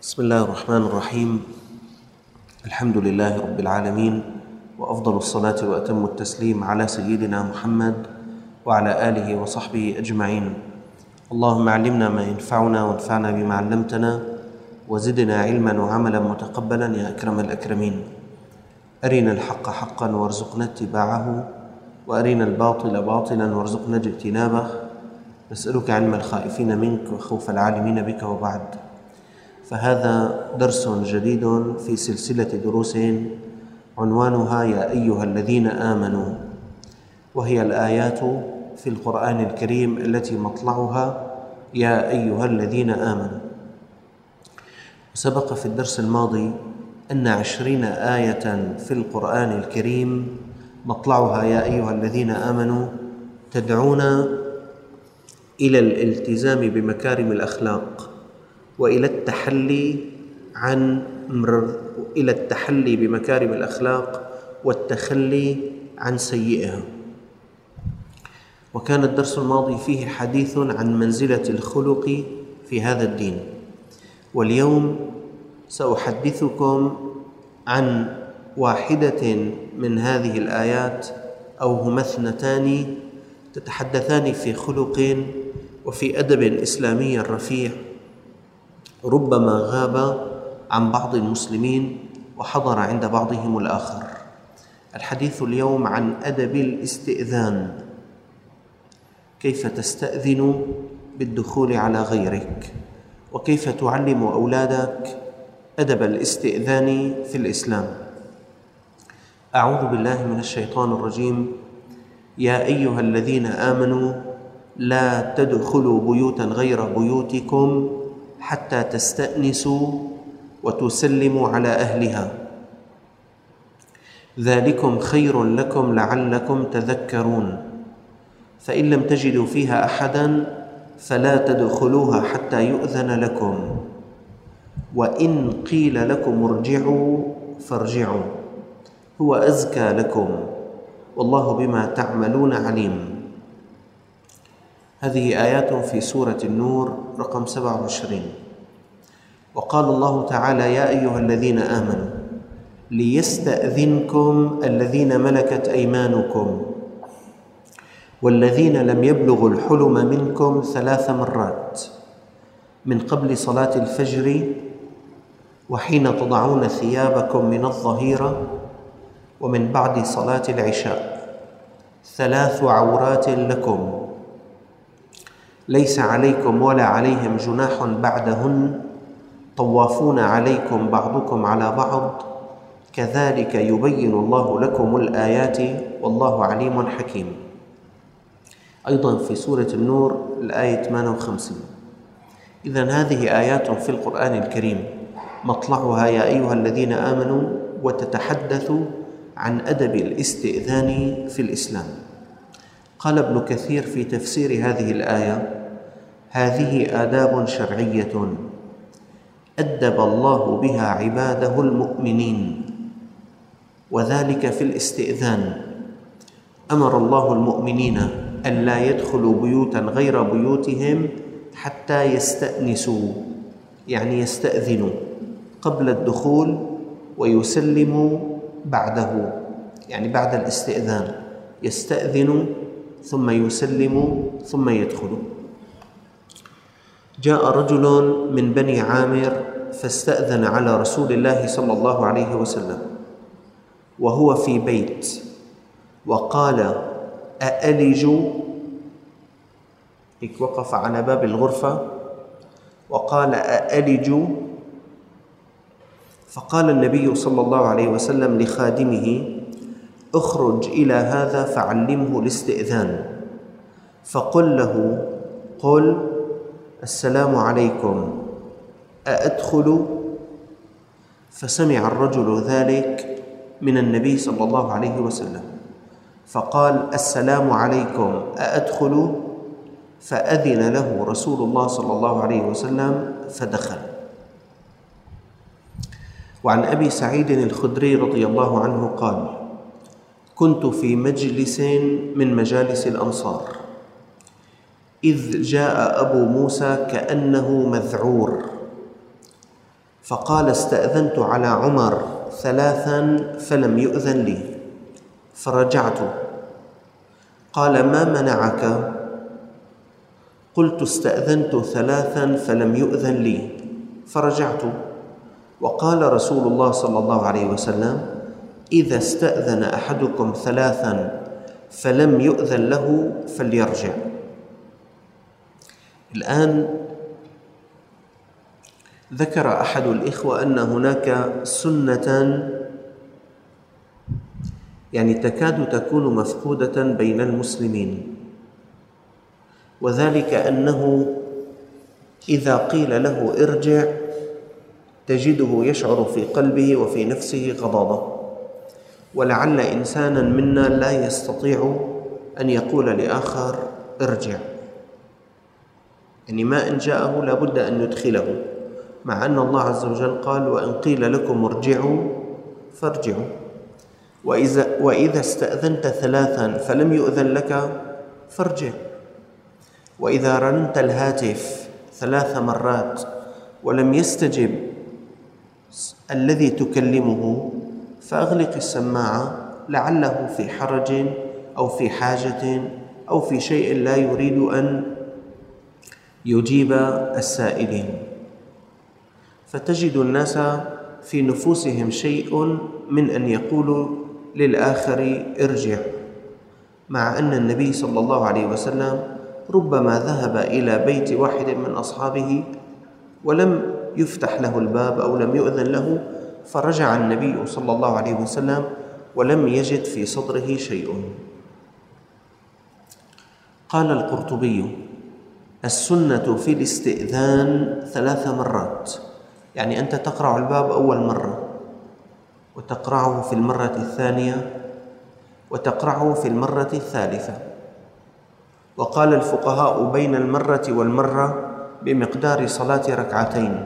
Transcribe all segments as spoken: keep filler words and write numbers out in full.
بسم الله الرحمن الرحيم. الحمد لله رب العالمين، وأفضل الصلاة وأتم التسليم على سيدنا محمد وعلى آله وصحبه أجمعين. اللهم علمنا ما ينفعنا وانفعنا بما علمتنا وزدنا علما وعملا متقبلا يا أكرم الأكرمين. أرنا الحق حقا وارزقنا اتباعه، وأرنا الباطل باطلا وارزقنا اجتنابه. نسألك علم الخائفين منك وخوف العالمين بك، وبعد. فهذا درس جديد في سلسلة دروس عنوانها يا أيها الذين آمنوا، وهي الآيات في القرآن الكريم التي مطلعها يا أيها الذين آمنوا. سبق في الدرس الماضي أن عشرين آية في القرآن الكريم مطلعها يا أيها الذين آمنوا تدعونا إلى الالتزام بمكارم الأخلاق وإلى التحلي عن إلى التحلي بمكارم الأخلاق والتخلي عن سيئها. وكان الدرس الماضي فيه حديث عن منزلة الخلق في هذا الدين، واليوم سأحدثكم عن واحدة من هذه الآيات، أو هما اثنتان تتحدثان في خلق وفي أدب إسلامي رفيع ربما غاب عن بعض المسلمين وحضر عند بعضهم الآخر. الحديث اليوم عن أدب الاستئذان، كيف تستأذن بالدخول على غيرك، وكيف تعلم أولادك أدب الاستئذان في الإسلام. أعوذ بالله من الشيطان الرجيم. يا أيها الذين آمنوا لا تدخلوا بيوتا غير بيوتكم حتى تستأنسوا وتسلموا على أهلها، ذلكم خير لكم لعلكم تذكرون. فإن لم تجدوا فيها أحدا فلا تدخلوها حتى يؤذن لكم، وإن قيل لكم ارجعوا فارجعوا هو أزكى لكم والله بما تعملون عليم. هذه آيات في سورة النور رقم سبعة وعشرين. وقال الله تعالى يا أيها الذين آمنوا ليستأذنكم الذين ملكت أيمانكم والذين لم يبلغوا الحلم منكم ثلاث مرات من قبل صلاة الفجر وحين تضعون ثيابكم من الظهيرة ومن بعد صلاة العشاء، ثلاث عورات لكم ليس عليكم ولا عليهم جناح بعدهن، طوافون عليكم بعضكم على بعض، كذلك يبين الله لكم الآيات والله عليم حكيم. أيضا في سورة النور الآية ثمانية وخمسين. إذن هذه آيات في القرآن الكريم مطلعها يا أيها الذين آمنوا، وتتحدث عن أدب الاستئذان في الإسلام. قال ابن كثير في تفسير هذه الآية: هذه آداب شرعية أدب الله بها عباده المؤمنين، وذلك في الاستئذان. أمر الله المؤمنين أن لا يدخلوا بيوتا غير بيوتهم حتى يستأنسوا، يعني يستأذنوا قبل الدخول ويسلموا بعده، يعني بعد الاستئذان يستأذن ثم يسلم ثم يدخل. جاء رجل من بني عامر فاستأذن على رسول الله صلى الله عليه وسلم وهو في بيت، وقال أألج، هيك وقف على باب الغرفة وقال أألج، فقال النبي صلى الله عليه وسلم لخادمه: اخرج إلى هذا فعلمه الاستئذان، فقل له: قل السلام عليكم أأدخل؟ فسمع الرجل ذلك من النبي صلى الله عليه وسلم فقال: السلام عليكم أأدخل؟ فأذن له رسول الله صلى الله عليه وسلم فدخل. وعن أبي سعيد الخدري رضي الله عنه قال: كنت في مجلس من مجالس الأنصار إذ جاء أبو موسى كأنه مذعور، فقال: استأذنت على عمر ثلاثا فلم يؤذن لي فرجعت. قال: ما منعك؟ قلت: استأذنت ثلاثا فلم يؤذن لي فرجعت. وقال رسول الله صلى الله عليه وسلم: إذا استأذن أحدكم ثلاثا فلم يؤذن له فليرجع. الآن ذكر أحد الإخوة أن هناك سنة يعني تكاد تكون مفقودة بين المسلمين، وذلك أنه إذا قيل له ارجع تجده يشعر في قلبه وفي نفسه غضاضة، ولعل إنسانا منا لا يستطيع أن يقول لآخر ارجع، يعني ما إن جاءه لابد أن يدخله، مع أن الله عز وجل قال: وإن قيل لكم ارجعوا فارجعوا. وإذا, وإذا استأذنت ثلاثا فلم يؤذن لك فارجع. وإذا رننت الهاتف ثلاث مرات ولم يستجب الذي تكلمه فأغلق السماعة، لعله في حرج أو في حاجة أو في شيء لا يريد أن يجيب السائلين. فتجد الناس في نفوسهم شيء من أن يقولوا للآخر ارجع، مع أن النبي صلى الله عليه وسلم ربما ذهب إلى بيت واحد من أصحابه ولم يفتح له الباب أو لم يؤذن له، فرجع النبي صلى الله عليه وسلم ولم يجد في صدره شيء. قال القرطبي: السنة في الاستئذان ثلاث مرات، يعني أنت تقرع الباب أول مرة، وتقرعه في المرة الثانية، وتقرعه في المرة الثالثة. وقال الفقهاء: بين المرة والمرة بمقدار صلاة ركعتين،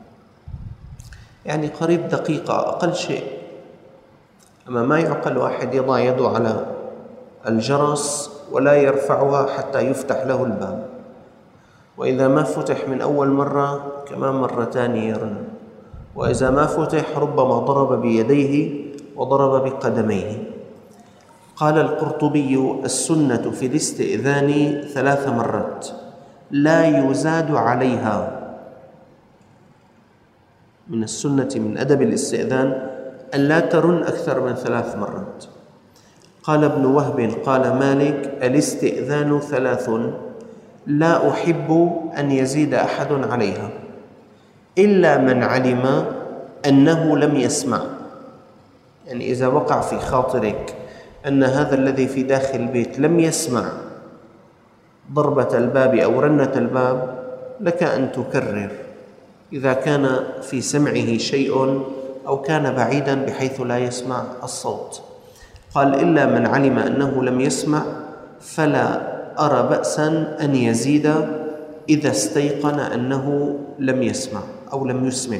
يعني قريب دقيقة أقل شيء. أما ما يعقل واحد يضع يده على الجرس ولا يرفعها حتى يفتح له الباب، وإذا ما فتح من أول مرة كمان مرة ثانية يرن، وإذا ما فتح ربما ضرب بيديه وضرب بقدميه. قال القرطبي: السنة في الاستئذان ثلاث مرات لا يزاد عليها. من السنة من أدب الاستئذان أن لا ترن أكثر من ثلاث مرات. قال ابن وهب قال مالك: الاستئذان ثلاث لا أحب أن يزيد أحد عليها إلا من علم أنه لم يسمع. يعني إذا وقع في خاطرك أن هذا الذي في داخل البيت لم يسمع ضربة الباب أو رنة الباب، لك أن تكرر إذا كان في سمعه شيء أو كان بعيدا بحيث لا يسمع الصوت. قال: إلا من علم أنه لم يسمع فلا أرى بأسا أن يزيد إذا استيقن أنه لم يسمع أو لم يسمع.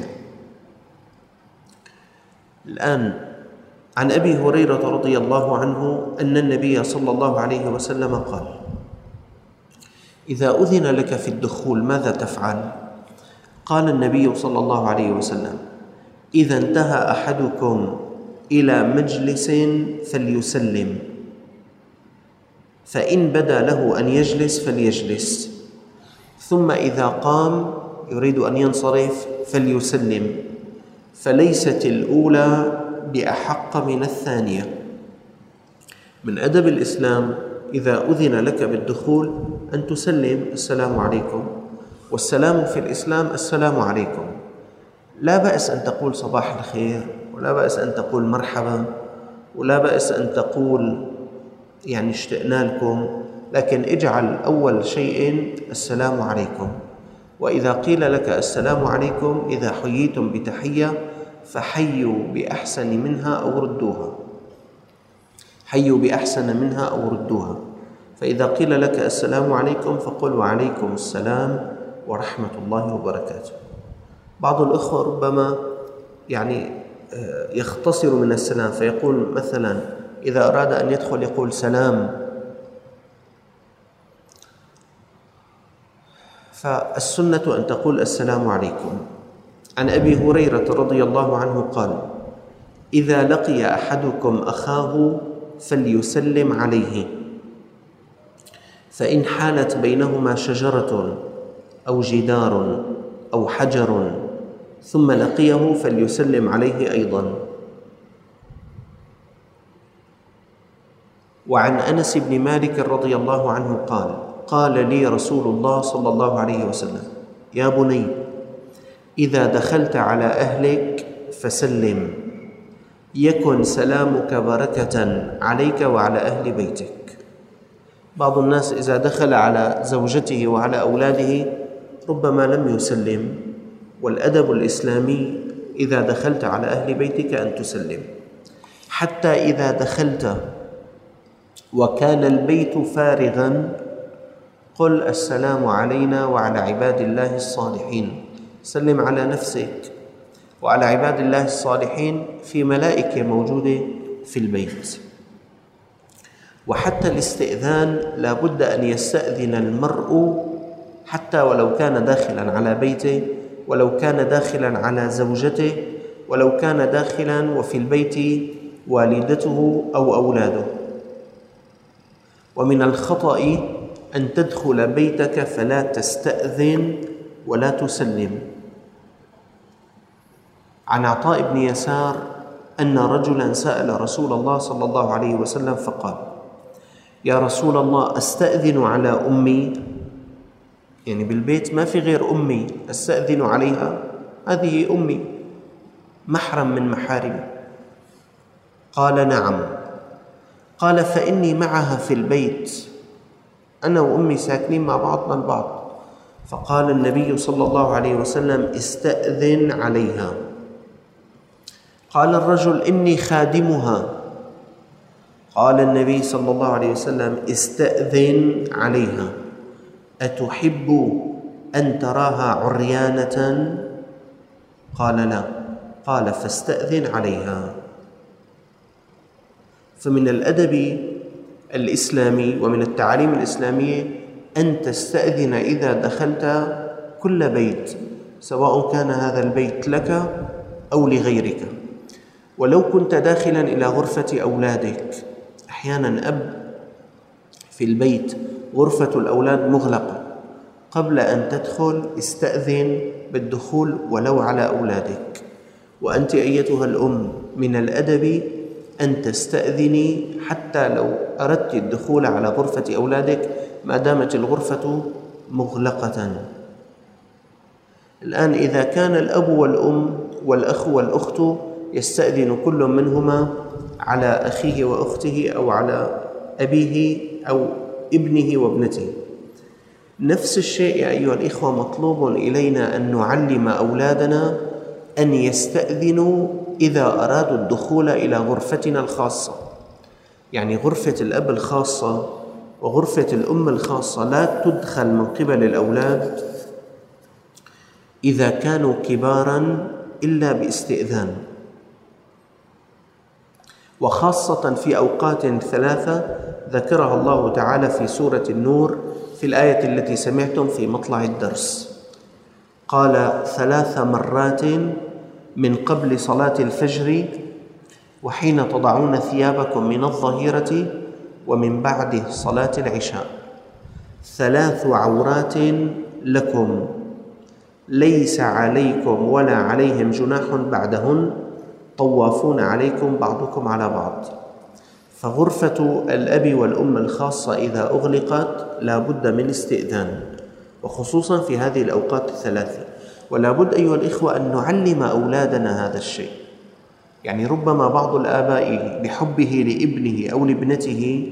الآن عن أبي هريرة رضي الله عنه أن النبي صلى الله عليه وسلم قال: إذا أذن لك في الدخول ماذا تفعل؟ قال النبي صلى الله عليه وسلم: إذا انتهى أحدكم إلى مجلس فليسلم، فإن بدا له أن يجلس فليجلس، ثم إذا قام يريد أن ينصرف فليسلم، فليست الأولى بأحق من الثانية. من أدب الإسلام إذا أذن لك بالدخول أن تسلم: السلام عليكم. والسلام في الإسلام السلام عليكم. لا بأس أن تقول صباح الخير، ولا بأس أن تقول مرحبا، ولا بأس أن تقول يعني اشتقنا لكم، لكن اجعل أول شيء السلام عليكم. وإذا قيل لك السلام عليكم إذا حييتم بتحية فحيوا بأحسن منها أو ردوها، حيوا بأحسن منها أو ردوها. فإذا قيل لك السلام عليكم فقل: وعليكم السلام ورحمة الله وبركاته. بعض الأخوة ربما يعني يختصر من السلام فيقول مثلا إذا أراد أن يدخل يقول سلام. فالسنة أن تقول السلام عليكم. عن أبي هريرة رضي الله عنه قال: إذا لقي أحدكم أخاه فليسلم عليه، فإن حالت بينهما شجرة أو جدار أو حجر ثم لقيه فليسلم عليه أيضا. وعن أنس بن مالك رضي الله عنه قال: قال لي رسول الله صلى الله عليه وسلم: يا بني، إذا دخلت على أهلك فسلم، يكن سلامك بركة عليك وعلى أهل بيتك. بعض الناس إذا دخل على زوجته وعلى أولاده ربما لم يسلم، والأدب الإسلامي إذا دخلت على أهل بيتك أن تسلم، حتى إذا دخلت وكان البيت فارغا قل: السلام علينا وعلى عباد الله الصالحين. سلم على نفسك وعلى عباد الله الصالحين، في ملائكة موجودة في البيت. وحتى الاستئذان لا بد أن يستأذن المرء، حتى ولو كان داخلا على بيته، ولو كان داخلا على زوجته، ولو كان داخلا وفي البيت والدته أو أولاده. ومن الخطأ أن تدخل بيتك فلا تستأذن ولا تسلم. عن عطاء بن يسار أن رجلا سأل رسول الله صلى الله عليه وسلم فقال: يا رسول الله، أستأذن على أمي؟ يعني بالبيت ما في غير أمي، أستأذن عليها؟ هذه أمي، محرم من محارمي. قال: نعم. قال: فإني معها في البيت، أنا وأمي ساكنين مع بعضنا البعض. فقال النبي صلى الله عليه وسلم: استأذن عليها. قال الرجل: إني خادمها. قال النبي صلى الله عليه وسلم: استأذن عليها. أتحب أن تراها عريانة؟ قال: لا. قال: فاستأذن عليها. فمن الأدب الإسلامي ومن التعاليم الإسلامية أن تستأذن إذا دخلت كل بيت، سواء كان هذا البيت لك أو لغيرك. ولو كنت داخلا إلى غرفة أولادك، أحيانا أب في البيت غرفة الأولاد مغلقة، قبل أن تدخل استأذن بالدخول ولو على أولادك. وأنت أيتها الأم من الأدب أن تستأذني حتى لو أردت الدخول على غرفة أولادك ما دامت الغرفة مغلقة. الآن إذا كان الأب والأم والأخ والأخت يستأذن كل منهما على أخيه وأخته أو على أبيه أو ابنه وابنته، نفس الشيء يا أيها الإخوة مطلوب إلينا أن نعلم أولادنا أن يستأذنوا إذا أرادوا الدخول إلى غرفتنا الخاصة. يعني غرفة الأب الخاصة وغرفة الأم الخاصة لا تدخل من قبل الأولاد إذا كانوا كباراً إلا باستئذان، وخاصة في أوقات ثلاثة ذكرها الله تعالى في سورة النور في الآية التي سمعتم في مطلع الدرس. قال: ثلاث مرات من قبل صلاة الفجر، وحين تضعون ثيابكم من الظهيرة، ومن بعد صلاة العشاء، ثلاث عورات لكم ليس عليكم ولا عليهم جناح بعدهن، طوافون عليكم بعضكم على بعض. فغرفة الأب والأم الخاصة إذا أغلقت لا بد من استئذان، وخصوصا في هذه الأوقات الثلاثة. ولا بد أيها الإخوة أن نعلم أولادنا هذا الشيء. يعني ربما بعض الآباء بحبه لابنه أو لابنته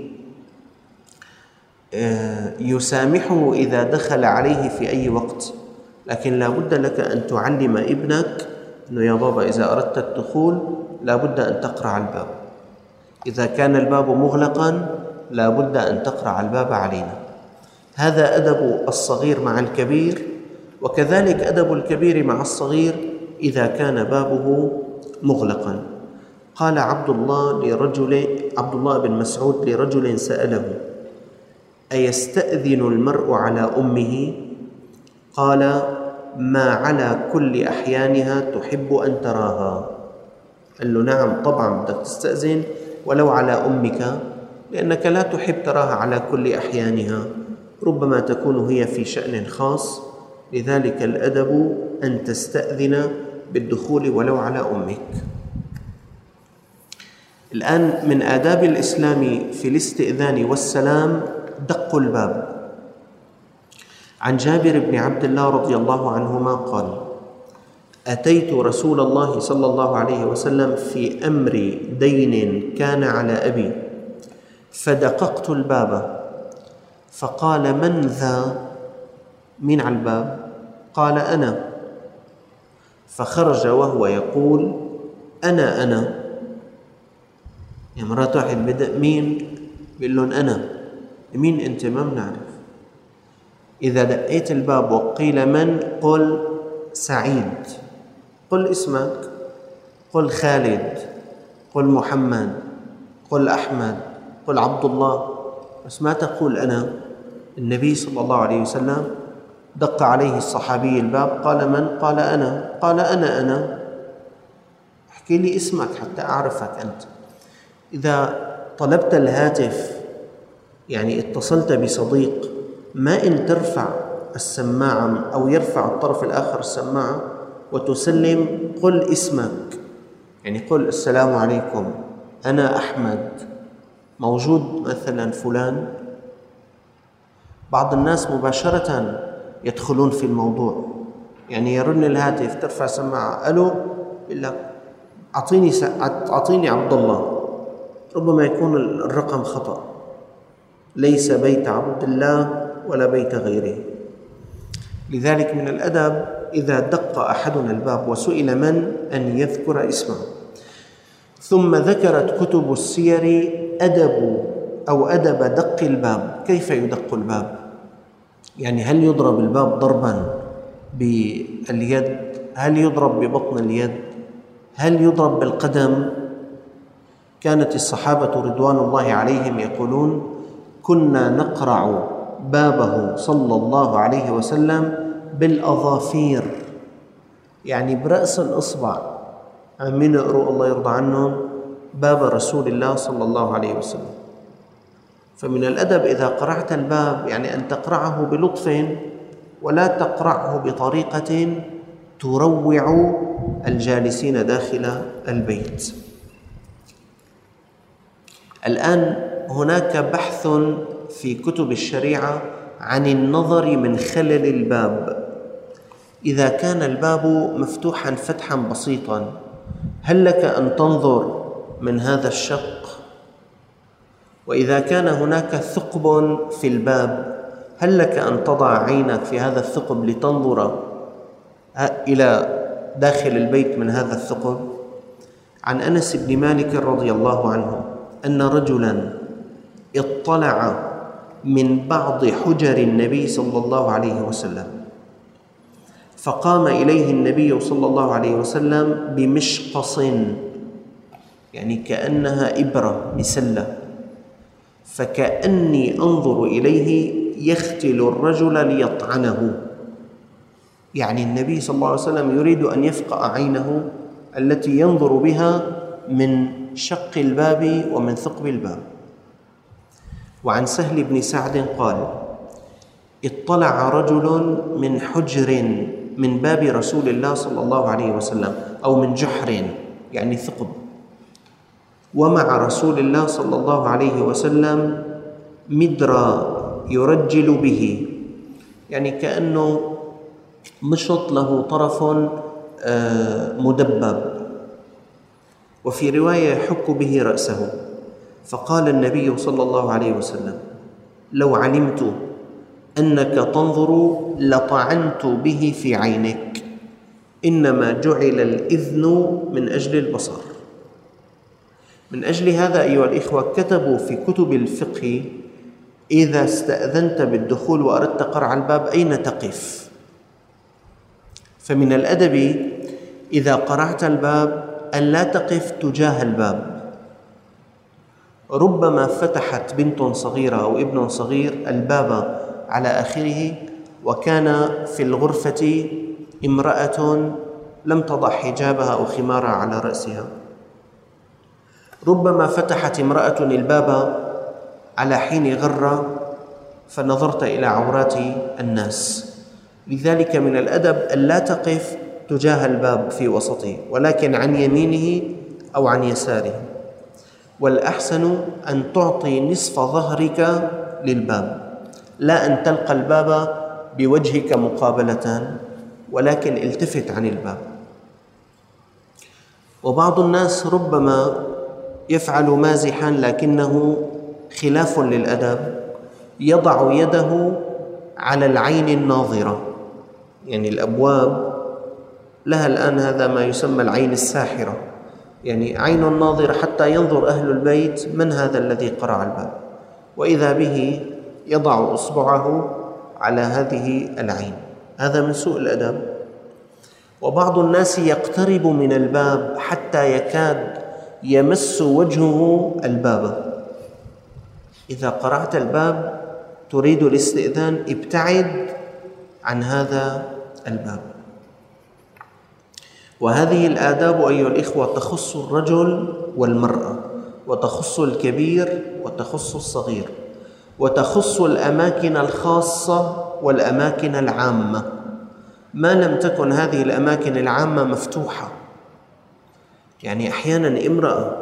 يسامحه إذا دخل عليه في أي وقت، لكن لا بد لك أن تعلم ابنك أنه يا بابا إذا أردت الدخول لا بد أن تقرع الباب، إذا كان الباب مغلقا لا بد أن تقرع الباب علينا. هذا أدب الصغير مع الكبير، وكذلك أدب الكبير مع الصغير إذا كان بابه مغلقا. قال عبد الله لرجل عبد الله بن مسعود لرجل سأله: أيستأذن المرء على أمه؟ قال: ما على كل أحيانها تحب أن تراها؟ قال له نعم طبعا بدك تستأذن ولو على أمك، لأنك لا تحب تراها على كل أحيانها، ربما تكون هي في شأن خاص، لذلك الأدب أن تستأذن بالدخول ولو على أمك. الآن من آداب الإسلام في الاستئذان والسلام دق الباب. عن جابر بن عبد الله رضي الله عنهما قال: أتيت رسول الله صلى الله عليه وسلم في أمر دين كان على أبي، فدققت الباب فقال: من ذا؟ من على الباب؟ قال: أنا. فخرج وهو يقول: أنا أنا. يا مرات واحد بدأ مين؟ بيقول لهم أنا. مين أنت؟ ما بنعرف. إذا دقيت الباب وقيل من، قل سعيد، قل اسمك، قل خالد، قل محمد، قل أحمد، قل عبد الله، بس ما تقول أنا. النبي صلى الله عليه وسلم دق عليه الصحابي الباب، قال: من؟ قال: أنا. قال: أنا أنا. احكي لي اسمك حتى أعرفك أنت. إذا طلبت الهاتف، يعني اتصلت بصديق، ما إن ترفع السماعة أو يرفع الطرف الآخر السماعة وتسلم، قل اسمك، يعني قل: السلام عليكم، أنا أحمد، موجود مثلا فلان. بعض الناس مباشرة يدخلون في الموضوع، يعني يرن الهاتف، ترفع سماعة، ألو، يقول لك أعطيني س... أعطيني عبد الله، ربما يكون الرقم خطأ، ليس بيت عبد الله ولا بيت غيره. لذلك من الأدب إذا دق أحدنا الباب وسئل من، أن يذكر اسمه. ثم ذكرت كتب السير أدب أو أدب دق الباب. كيف يدق الباب؟ يعني هل يضرب الباب ضربا باليد؟ هل يضرب ببطن اليد؟ هل يضرب بالقدم؟ كانت الصحابة رضوان الله عليهم يقولون: كنا نقرع بابه صلى الله عليه وسلم بالأظافير، يعني برأس الإصبع عم يقروا الله يرضى عنهم باب رسول الله صلى الله عليه وسلم. فمن الأدب إذا قرعت الباب يعني أن تقرعه بلطف، ولا تقرعه بطريقة تروع الجالسين داخل البيت. الآن هناك بحث في كتب الشريعة عن النظر من خلل الباب. إذا كان الباب مفتوحا فتحا بسيطا، هل لك أن تنظر من هذا الشق؟ وإذا كان هناك ثقب في الباب، هل لك أن تضع عينك في هذا الثقب لتنظر إلى داخل البيت من هذا الثقب؟ عن أنس بن مالك رضي الله عنه أن رجلا اطلع من بعض حجر النبي صلى الله عليه وسلم، فقام إليه النبي صلى الله عليه وسلم بمشقص، يعني كأنها إبرة مسلة، فكأني أنظر إليه يختل الرجل ليطعنه. يعني النبي صلى الله عليه وسلم يريد أن يفقأ عينه التي ينظر بها من شق الباب ومن ثقب الباب. وعن سهل بن سعد قال: اطلع رجل من حجر من باب رسول الله صلى الله عليه وسلم، أو من جحر يعني ثقب، ومع رسول الله صلى الله عليه وسلم مدرى يرجل به، يعني كأنه مشط له طرف مدبب، وفي رواية يحك به رأسه. فقال النبي صلى الله عليه وسلم: لو علمت أنك تنظر لطعنت به في عينك، إنما جعل الإذن من أجل البصر. من أجل هذا أيها الإخوة كتبوا في كتب الفقه: إذا استأذنت بالدخول وأردت قرع الباب أين تقف؟ فمن الأدب إذا قرعت الباب أن لا تقف تجاه الباب. ربما فتحت بنت صغيرة أو ابن صغير الباب على آخره، وكان في الغرفة امرأة لم تضع حجابها أو خمارها على رأسها. ربما فتحت امرأة الباب على حين غرة فنظرت إلى عورات الناس، لذلك من الأدب ألا تقف تجاه الباب في وسطه، ولكن عن يمينه أو عن يساره، والأحسن أن تعطي نصف ظهرك للباب، لا أن تلقى الباب بوجهك مقابلة، ولكن التفت عن الباب. وبعض الناس ربما يفعل مازحا لكنه خلاف للأدب، يضع يده على العين الناظرة، يعني الأبواب لها الآن هذا ما يسمى العين الساحرة، يعني عين ناظرة حتى ينظر أهل البيت من هذا الذي قرع الباب، وإذا به يضع إصبعه على هذه العين، هذا من سوء الأدب. وبعض الناس يقترب من الباب حتى يكاد يمس وجهه الباب. إذا قرعت الباب تريد الاستئذان ابتعد عن هذا الباب. وهذه الآداب أيها الإخوة تخص الرجل والمرأة، وتخص الكبير وتخص الصغير، وتخص الأماكن الخاصة والأماكن العامة، ما لم تكن هذه الأماكن العامة مفتوحة. يعني أحيانا امرأة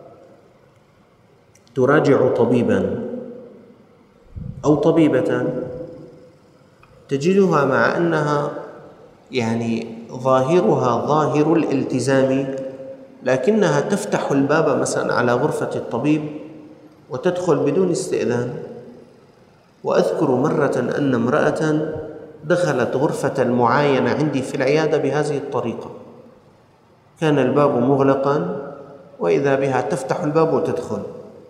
تراجع طبيبا أو طبيبة تجدها مع أنها يعني ظاهرها ظاهر الالتزام، لكنها تفتح الباب مثلا على غرفة الطبيب وتدخل بدون استئذان. وأذكر مرة أن امرأة دخلت غرفة المعاينة عندي في العيادة بهذه الطريقة، كان الباب مغلقا وإذا بها تفتح الباب وتدخل،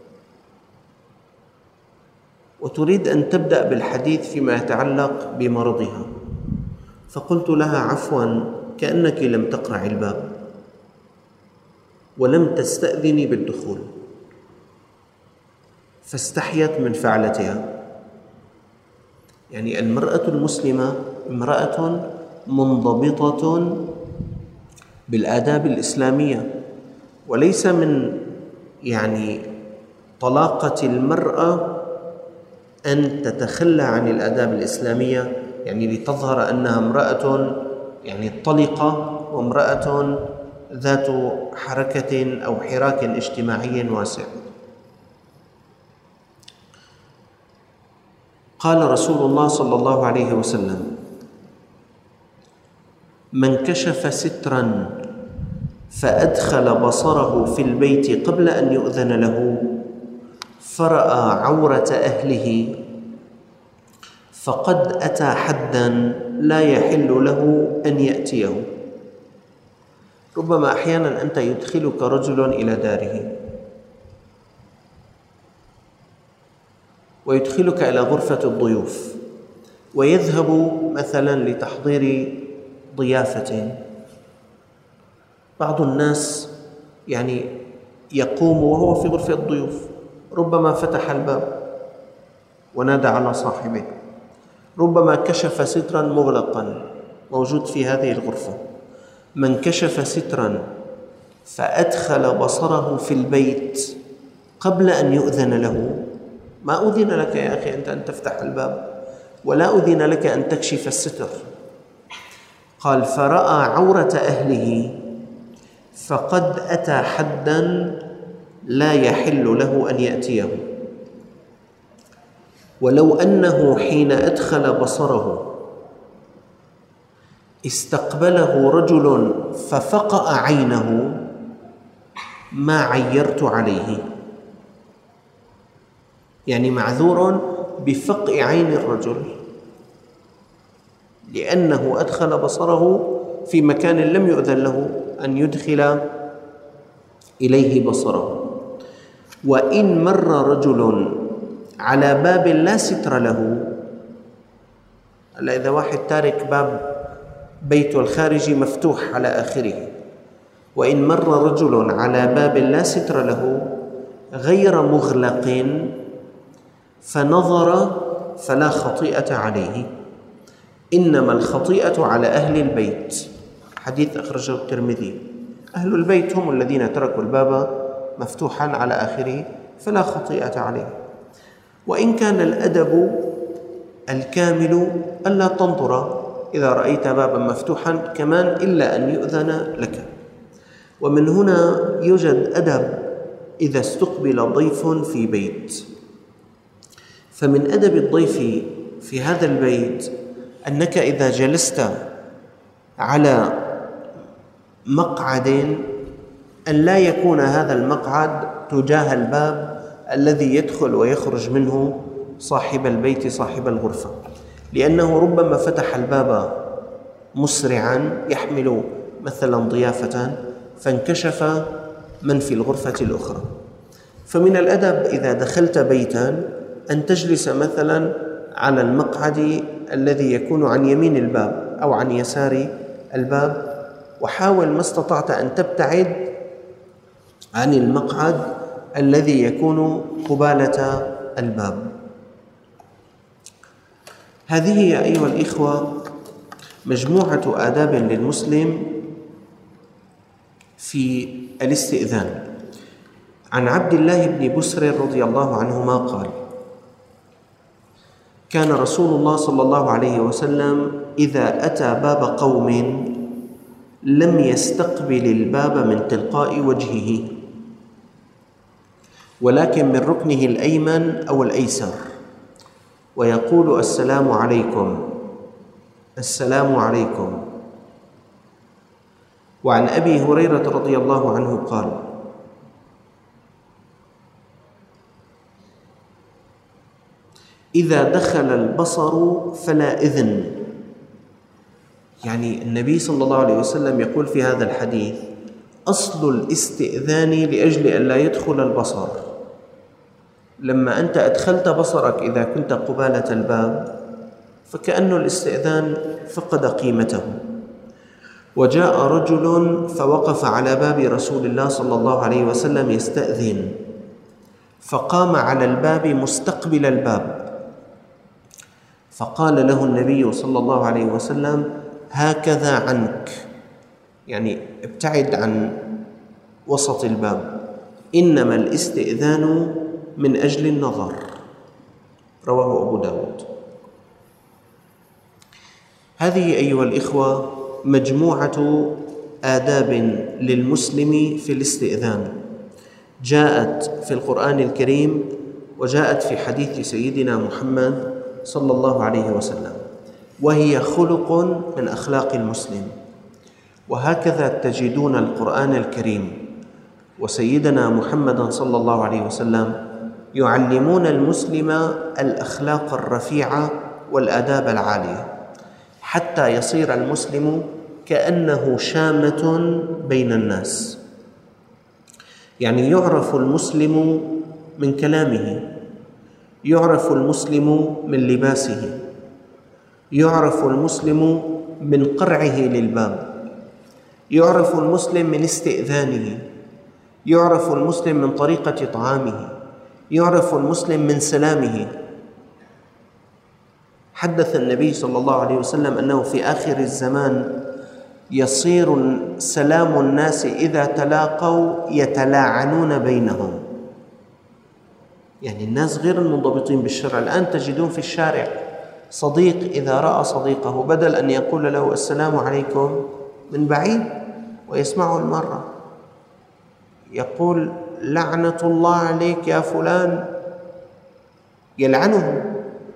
وتريد أن تبدأ بالحديث فيما يتعلق بمرضها، فقلت لها عفوا كأنك لم تقرع الباب ولم تستأذني بالدخول، فاستحيت من فعلتها. يعني المرأة المسلمة امرأة منضبطة بالآداب الإسلامية، وليس من يعني طلاقة المرأة أن تتخلى عن الآداب الإسلامية، يعني لتظهر أنها امرأة يعني طلقة وامرأة ذات حركة أو حراك اجتماعي واسع. قال رسول الله صلى الله عليه وسلم: من كشف سترا فأدخل بصره في البيت قبل أن يؤذن له فرأى عورة أهله فقد أتى حدا لا يحل له أن يأتيه. ربما أحيانا أنت يدخلك رجل إلى داره ويدخلك إلى غرفة الضيوف ويذهب مثلا لتحضير ضيافة. بعض الناس يعني يقوم وهو في غرفة الضيوف، ربما فتح الباب ونادى على صاحبه، ربما كشف سترا مغلقا موجود في هذه الغرفة. من كشف سترا فأدخل بصره في البيت قبل أن يؤذن له، ما أذن لك يا أخي أنت أن تفتح الباب، ولا أذن لك أن تكشف الستر. قال: فرأى عورة أهله فقد أتى حدا لا يحل له أن يأتيه. ولو أنه حين أدخل بصره استقبله رجل ففقأ عينه ما عيرت عليه، يعني معذور بفقء عين الرجل لأنه أدخل بصره في مكان لم يؤذن له أن يدخل إليه بصره. وإن مر رجل على باب لا ستر له، هلا إذا واحد تارك باب بيته الخارجي مفتوح على آخره، وإن مر رجل على باب لا ستر له غير مغلق فنظر فلا خطيئة عليه. إنما الخطيئة على أهل البيت، حديث أخرجه الترمذي. أهل البيت هم الذين تركوا الباب مفتوحا على آخره فلا خطيئة عليه. وإن كان الأدب الكامل ألا تنظر إذا رأيت بابا مفتوحا كمان إلا أن يؤذن لك. ومن هنا يوجد أدب إذا استقبل ضيف في بيت، فمن أدب الضيف في هذا البيت أنك إذا جلست على مقعد أن لا يكون هذا المقعد تجاه الباب الذي يدخل ويخرج منه صاحب البيت صاحب الغرفة، لأنه ربما فتح الباب مسرعا يحمل مثلا ضيافة فانكشف من في الغرفة الأخرى. فمن الأدب إذا دخلت بيتا أن تجلس مثلا على المقعد الذي يكون عن يمين الباب أو عن يسار الباب، وحاول ما استطعت أن تبتعد عن المقعد الذي يكون قبالة الباب. هذه أيها الإخوة مجموعة آداب للمسلم في الاستئذان. عن عبد الله بن بسر رضي الله عنهما قال: كان رسول الله صلى الله عليه وسلم إذا أتى باب قوم لم يستقبل الباب من تلقاء وجهه، ولكن من ركنه الأيمن أو الأيسر، ويقول: السلام عليكم، السلام عليكم. وعن أبي هريرة رضي الله عنه قال: إذا دخل البصر فلا إذن. يعني النبي صلى الله عليه وسلم يقول في هذا الحديث: أصل الاستئذان لأجل أن لا يدخل البصر. لما أنت أدخلت بصرك إذا كنت قبالة الباب فكأن الاستئذان فقد قيمته. وجاء رجل فوقف على باب رسول الله صلى الله عليه وسلم يستأذن، فقام على الباب مستقبل الباب، فقال له النبي صلى الله عليه وسلم: هكذا عنك، يعني ابتعد عن وسط الباب، إنما الاستئذان من أجل النظر. رواه أبو داود. هذه أيها الإخوة مجموعة آداب للمسلم في الاستئذان، جاءت في القرآن الكريم وجاءت في حديث سيدنا محمد صلى الله عليه وسلم، وهي خلق من أخلاق المسلم. وهكذا تجدون القرآن الكريم وسيدنا محمد صلى الله عليه وسلم يعلمون المسلم الأخلاق الرفيعة والآداب العالية، حتى يصير المسلم كأنه شامة بين الناس. يعني يعرف المسلم من كلامه، يعرف المسلم من لباسه، يعرف المسلم من قرعه للباب، يعرف المسلم من استئذانه، يعرف المسلم من طريقة طعامه، يعرف المسلم من سلامه. حدث النبي صلى الله عليه وسلم أنه في آخر الزمان يصير سلام الناس إذا تلاقوا يتلاعنون بينهم. يعني الناس غير المنضبطين بالشرع. الآن تجدون في الشارع صديق إذا رأى صديقه بدل أن يقول له السلام عليكم من بعيد ويسمعه المرة يقول: لعنة الله عليك يا فلان، يلعنه.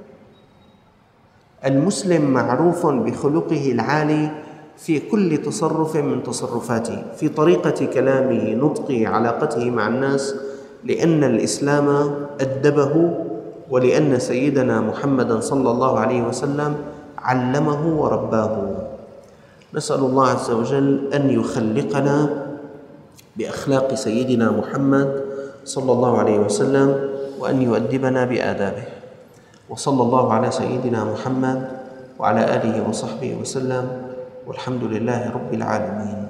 المسلم معروف بخلقه العالي في كل تصرف من تصرفاته، في طريقة كلامه، نطقه، علاقته مع الناس، لأن الإسلام أدبه ولأن سيدنا محمدا صلى الله عليه وسلم علمه ورباه. نسأل الله عز وجل أن يخلقنا بأخلاق سيدنا محمد صلى الله عليه وسلم وأن يؤدبنا بآدابه. وصلى الله على سيدنا محمد وعلى آله وصحبه وسلم، والحمد لله رب العالمين.